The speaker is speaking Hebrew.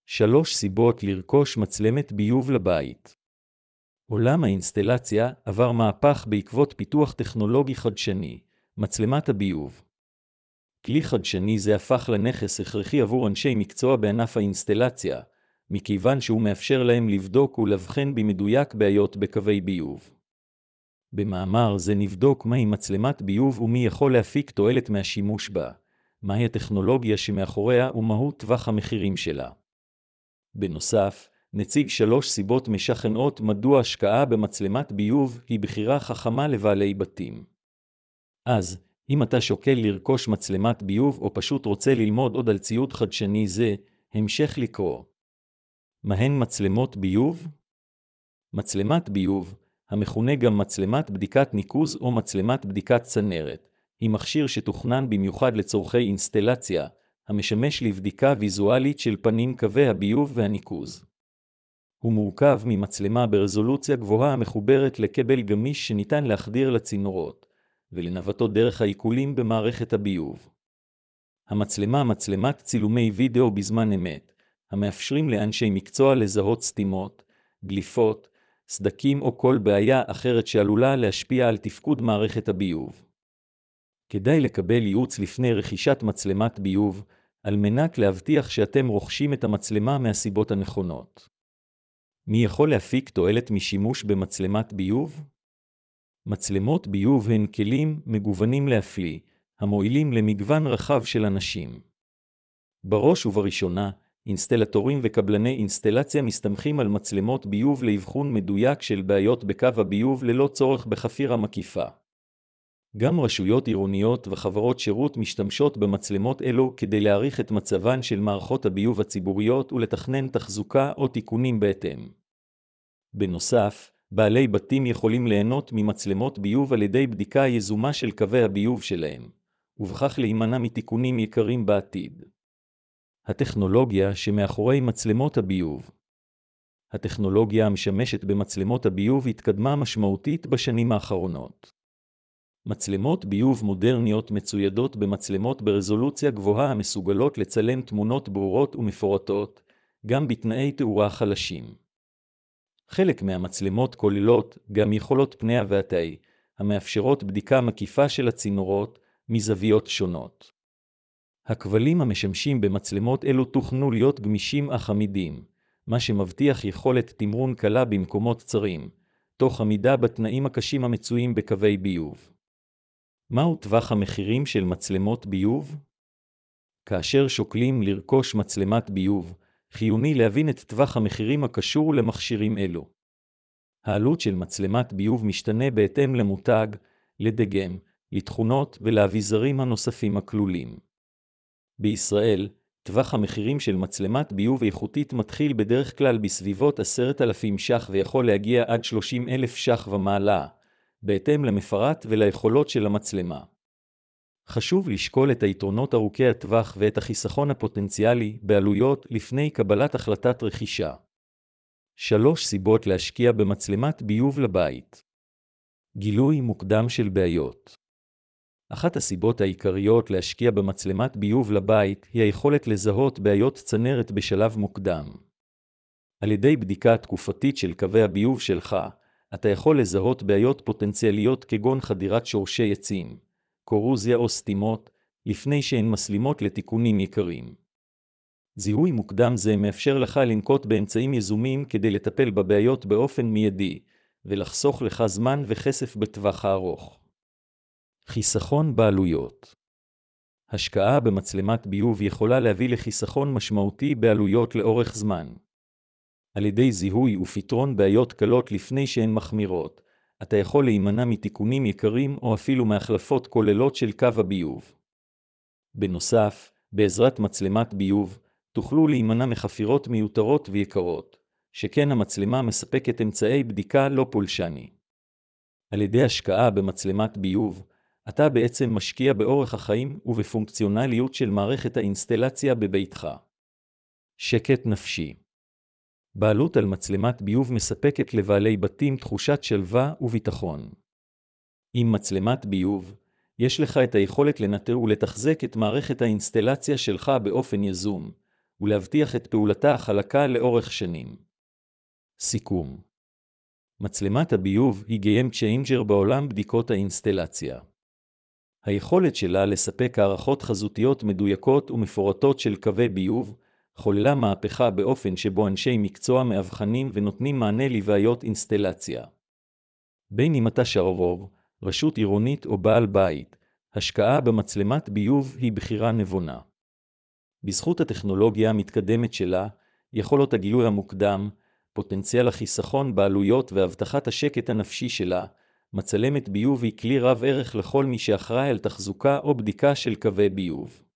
3 סיבות לרכוש מצלמת ביוב לבית. עולם האינסטלציה עבר מהפך בעקבות פיתוח טכנולוגי חדשני, מצלמת הביוב. כלי חדשני זה הפך לנכס הכרחי עבור אנשי מקצוע בענף האינסטלציה, מכיוון שהוא מאפשר להם לבדוק ולבחן במדויק בעיות בקווי ביוב. במאמר זה נבדוק מהי מצלמת ביוב ומי יכול להפיק תועלת מהשימוש בה, מהי הטכנולוגיה שמאחוריה ומהו טווח המחירים שלה. בנוסף, נציג 3 סיבות משכנעות מדוע השקעה במצלמת ביוב היא בחירה חכמה לבעלי בתים. אז, אם אתה שוקל לרכוש מצלמת ביוב או פשוט רוצה ללמוד עוד על ציוד חדשני זה, המשך לקרוא. מהן מצלמות ביוב? מצלמת ביוב, המכונה גם מצלמת בדיקת ניקוז או מצלמת בדיקת צנרת, היא מכשיר שתוכנן במיוחד לצורכי אינסטלציה, המשמש לבדיקה ויזואלית של פנים קווי הביוב והניקוז. הוא מורכב ממצלמה ברזולוציה גבוהה המחוברת לכבל גמיש שניתן להחדיר לצינורות, ולנווטו דרך העיקולים במערכת הביוב. המצלמה מצלמת צילומי וידאו בזמן אמת, המאפשרים לאנשי מקצוע לזהות סתימות, דליפות, סדקים או כל בעיה אחרת שעלולה להשפיע על תפקוד מערכת הביוב. כדאי לקבל ייעוץ לפני רכישת מצלמת ביוב, על מנת להבטיח שאתם רוכשים את המצלמה מהסיבות הנכונות. מי יכול להפיק תועלת משימוש במצלמת ביוב? מצלמות ביוב הן כלים מגוונים להפליא, המועילים למגוון רחב של אנשים. בראש ובראשונה, אינסטלטורים וקבלני אינסטלציה מסתמכים על מצלמות ביוב לאבחון מדויק של בעיות בקו הביוב ללא צורך בחפירה מקיפה. גם רשויות עירוניות וחברות שירות משתמשות במצלמות אלו כדי להעריך את מצבן של מערכות הביוב הציבוריות ולתכנן תחזוקה או תיקונים בהתאם. בנוסף, בעלי בתים יכולים ליהנות ממצלמות ביוב על ידי בדיקה יזומה של קווי הביוב שלהם, ובכך להימנע מתיקונים יקרים בעתיד. הטכנולוגיה שמאחורי מצלמות הביוב. הטכנולוגיה המשמשת במצלמות הביוב התקדמה משמעותית בשנים האחרונות. מצלמות ביוב מודרניות מצוידות במצלמות ברזולוציה גבוהה המסוגלות לצלם תמונות ברורות ומפורטות, גם בתנאי תאורה חלשים. חלק מהמצלמות כוללות גם יכולות פניה והתאי, המאפשרות בדיקה מקיפה של הצינורות מזוויות שונות. הכבלים המשמשים במצלמות אלו תוכנו להיות גמישים אך עמידים, מה שמבטיח יכולת תמרון קלה במקומות צרים, תוך עמידה בתנאים הקשים המצויים בקווי ביוב. מהו טווח המחירים של מצלמות ביוב? כאשר שוקלים לרכוש מצלמת ביוב, חיוני להבין את טווח המחירים הקשור למכשירים אלו. העלות של מצלמת ביוב משתנה בהתאם למותג, לדגם, לתכונות ולאביזרים הנוספים הכלולים. בישראל, טווח המחירים של מצלמת ביוב איכותית מתחיל בדרך כלל בסביבות 10,000 ש"ח ויכול להגיע עד 30,000 ש"ח ומעלה, בהתאם למפרט וליכולות של המצלמה. חשוב לשקול את היתרונות ארוכי הטווח ואת החיסכון הפוטנציאלי בעלויות לפני קבלת החלטת רכישה. 3 סיבות להשקיע במצלמת ביוב לבית. גילוי מוקדם של בעיות. אחת הסיבות העיקריות להשקיע במצלמת ביוב לבית היא היכולת לזהות בעיות צנרת בשלב מוקדם. על ידי בדיקה תקופתית של קווי הביוב שלך, אתה יכול לזהות בעיות פוטנציאליות כגון חדירת שורשי עצים, קורוזיה או סתימות, לפני שהן מסלימות לתיקונים יקרים. זיהוי מוקדם זה מאפשר לך לנקוט באמצעים יזומים כדי לטפל בבעיות באופן מיידי, ולחסוך לך זמן וכסף בטווח הארוך. חיסכון בעלויות. השקעה במצלמת ביוב יכולה להביא לחיסכון משמעותי בעלויות לאורך זמן. על ידי זיהוי ופתרון בעיות קלות לפני שהן מחמירות, אתה יכול להימנע מתיקונים יקרים או אפילו מהחלפות כוללות של קו הביוב. בנוסף, בעזרת מצלמת ביוב, תוכלו להימנע מחפירות מיותרות ויקרות, שכן המצלמה מספקת אמצעי בדיקה לא פולשני. על ידי השקעה במצלמת ביוב, אתה בעצם משקיע באורח החיים ובפונקציונליות של מערכת האינסטלציה בביתך. שקט נפשי. בעלות על מצלמת ביוב מספקת לבעלי בתים תחושת שלווה וביטחון. עם מצלמת ביוב, יש לך את היכולת לנטר ולתחזק את מערכת האינסטלציה שלך באופן יזום, ולהבטיח את פעולתה החלקה לאורך שנים. סיכום. מצלמת הביוב היא Game Changer בעולם בדיקות האינסטלציה. היכולת שלה לספק הערכות חזותיות מדויקות ומפורטות של קווי ביוב, חוללה מהפכה באופן שבו אנשי מקצוע מאבחנים ונותנים מענה לבעיות אינסטלציה. בין אם אתה שררור, רשות עירונית או בעל בית, השקעה במצלמת ביוב היא בחירה נבונה. בזכות הטכנולוגיה המתקדמת שלה, יכולות הגילוי המוקדם, פוטנציאל החיסכון בעלויות והבטחת השקט הנפשי שלה, מצלמת ביוב היא כלי רב ערך לכל מי שאחראי על תחזוקה או בדיקה של קווי ביוב.